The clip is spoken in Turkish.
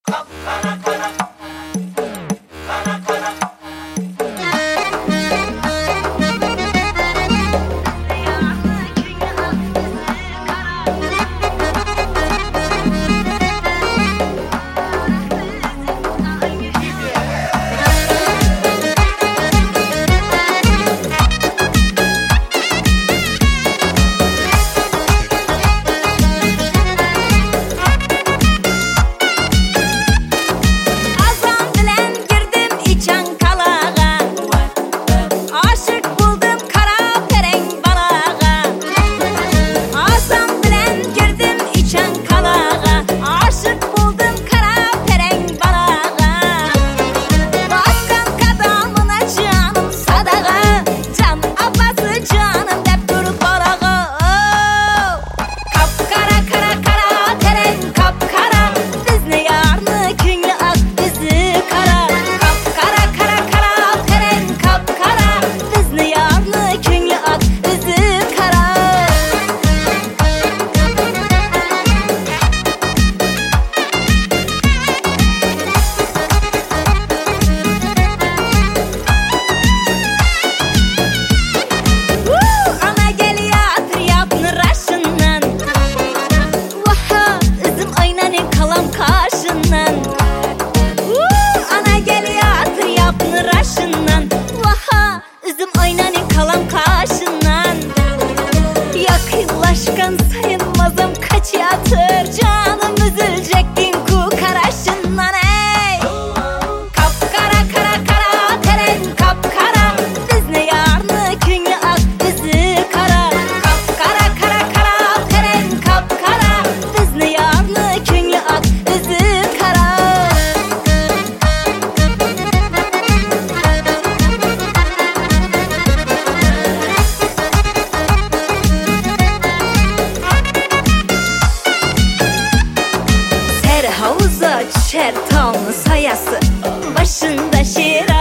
Yakınlaşkan sayılmazım kaç yatır canım üzülecek din ku karaşından ey. Kapkara kara kara teren kapkara biz ne yarını künlü ak bizi kara. Kapkara kara kara teren kapkara biz ne yarını künlü ak bizi kara. Havuza düşer tamı sayası başında şiir